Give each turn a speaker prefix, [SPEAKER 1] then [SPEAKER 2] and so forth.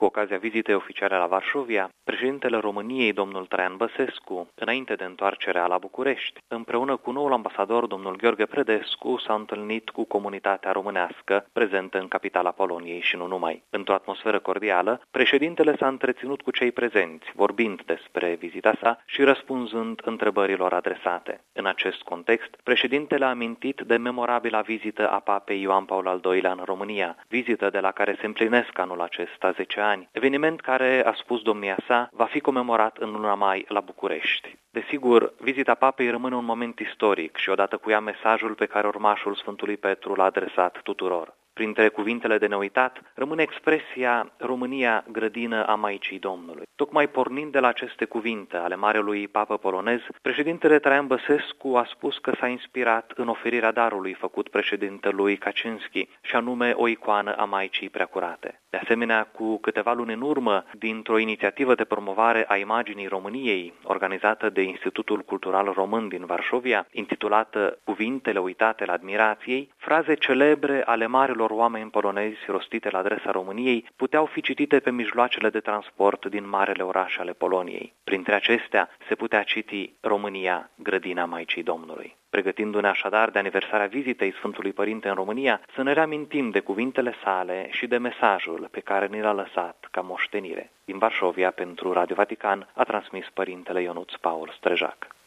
[SPEAKER 1] Cu ocazia vizitei oficiale la Varșovia, președintele României, domnul Traian Băsescu, înainte de întoarcerea la București, împreună cu noul ambasador, domnul Gheorghe Predescu, s-a întâlnit cu comunitatea românească prezentă în capitala Poloniei și nu numai. Într-o atmosferă cordială, președintele s-a întreținut cu cei prezenți, vorbind despre vizita sa și răspunzând întrebărilor adresate. În acest context, președintele a amintit de memorabila vizită a papei Ioan Paul al II-lea în România, vizită de la care se împlinesc anul acesta 10 ani, eveniment care, a spus domnia sa, va fi comemorat în luna mai la București. Desigur, vizita papei rămâne un moment istoric și odată cu ea mesajul pe care urmașul Sfântului Petru l-a adresat tuturor. Printre cuvintele de neuitat rămâne expresia România, grădină a Maicii Domnului. Tocmai pornind de la aceste cuvinte ale marelui papă polonez, președintele Traian Băsescu a spus că s-a inspirat în oferirea darului făcut președintelui Kaczynski, și anume o icoană a Maicii Preacurate. De asemenea, cu câteva luni în urmă, dintr-o inițiativă de promovare a imaginii României, organizată de Institutul Cultural Român din Varșovia, intitulată Cuvintele uitate admirației, fraze celebre ale marilor oameni polonezi rostite la adresa României puteau fi citite pe mijloacele de transport din marele oraș ale Poloniei. Printre acestea se putea citi România, grădina Maicii Domnului. Pregătindu-ne așadar de aniversarea vizitei Sfântului Părinte în România, să ne reamintim de cuvintele sale și de mesajul pe care ni l-a lăsat ca moștenire. Din Varșovia, pentru Radio Vatican, a transmis Părintele Ionuț Paul Strejac.